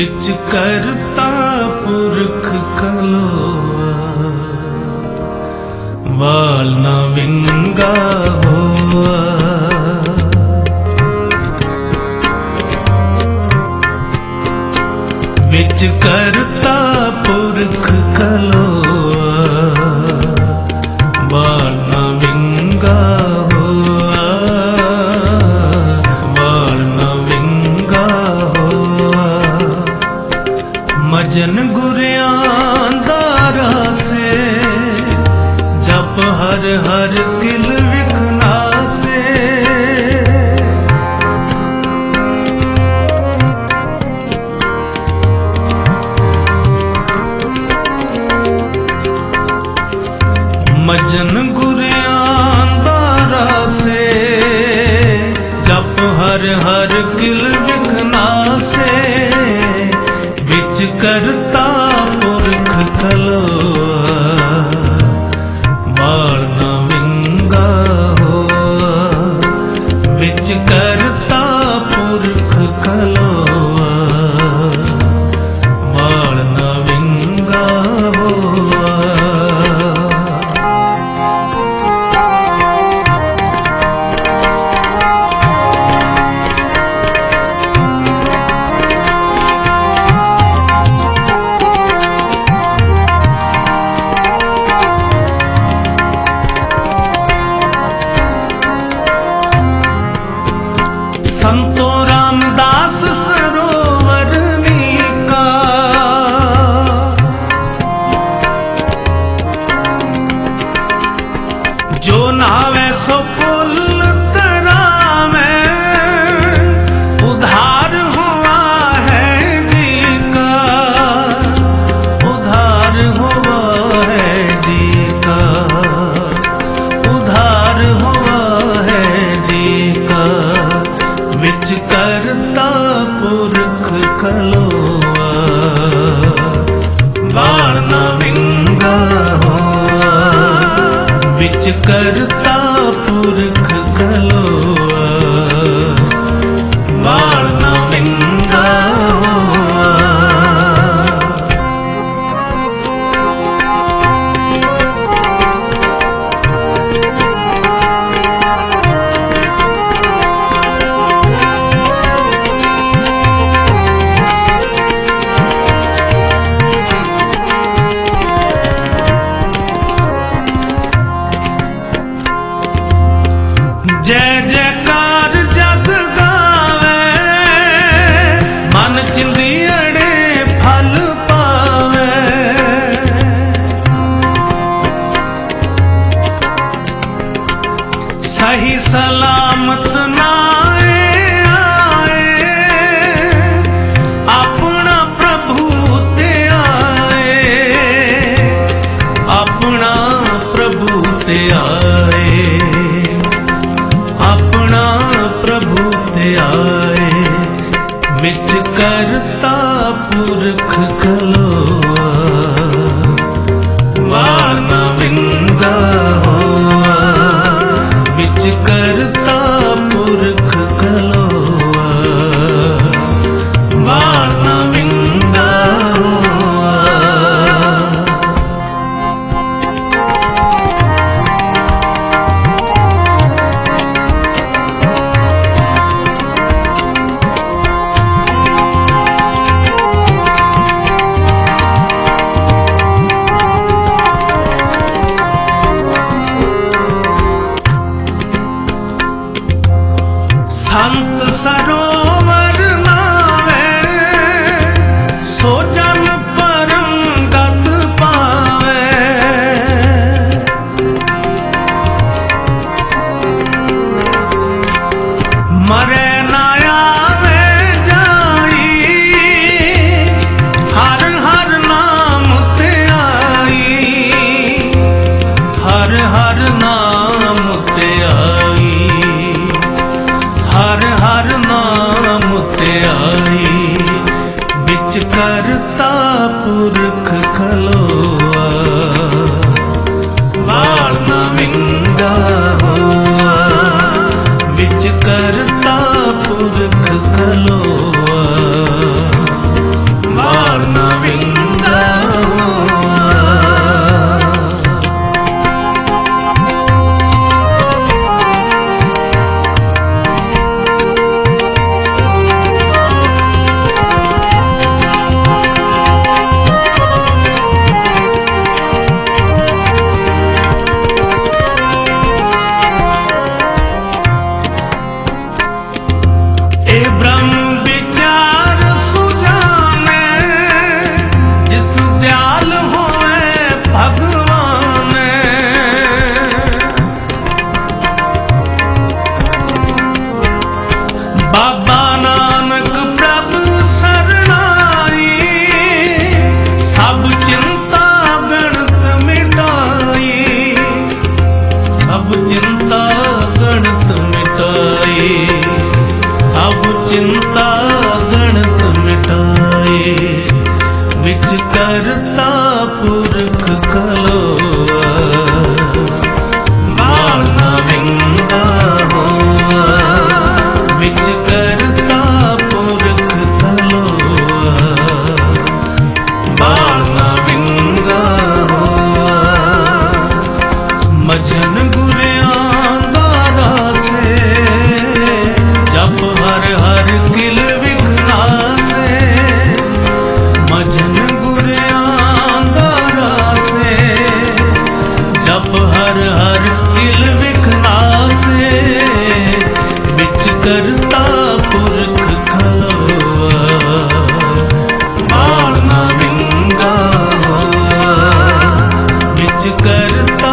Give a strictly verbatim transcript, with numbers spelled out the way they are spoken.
विच करता पुरख खलोआ, वाल न विंगा होआ। विच करता पुरख खलोआ, वाल न विंगा होआ, वाल न विंगा होआ। मजन गुरियां दारा से जप हर हर किल विखना से। मजन गुरियां दारा से जप हर हर किल विखना से। विच करता पुरख खलोआ, वाल न विंगा होआ। विच करता पुरख खलोआ, वाल न विंगा होआ। संतो रामदास सरोवर नीका, जो नावे सो कुल तरावे। उधार हुआ है जी का, उधार हुआ है जी का, उधार हुआ है जी का। विच करता पुरख खलोआ, वाल न विंगा होआ। विच करता पुरख खलोआ, वाल न विंगा होआ। जय जयकार जग गावे, मन चिंदियड़े फल पावे। सही सलामत नाए आए, अपना प्रभु ते आए, अपना प्रभु ते आए, अपना प्रभु ते आए। विच करता पुरख खलोआ, वाल न विंगा होआ। विच करता पुरख खलोआ, वाल न विंगा होआ। संत सरोवर नावे, सो जन परम गत पावे। मरे ना आवे जाई, हर हर नाम ते आई, हर हर नाम ते आई, हर हर नाम चिंता गणत मिटाए, सब चिंता गणत मिटाए। विच करता पुरख खलोआ, बाल ना विंगा होआ। विच करता पुरख खलोआ, बाल ना विंगा होआ। मजन गुरियां दारा से, जप हर हर किल विघ्ना से। मजन गुरियां दारा से, जप हर हर किल विघ्ना से। बिच करता पुरख खलोआ, बाल ना विंगा होआ। बिच करता